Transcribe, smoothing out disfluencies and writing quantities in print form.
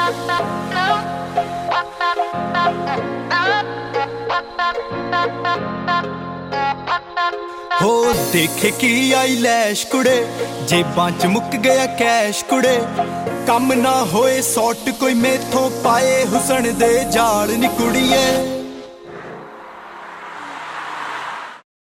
हो देखे की आई लैश कुड़े जेबां च मुक गया कैश कुड़े कम ना होए सॉट कोई मेथों पाए हुसन दे जाल नी कुड़िए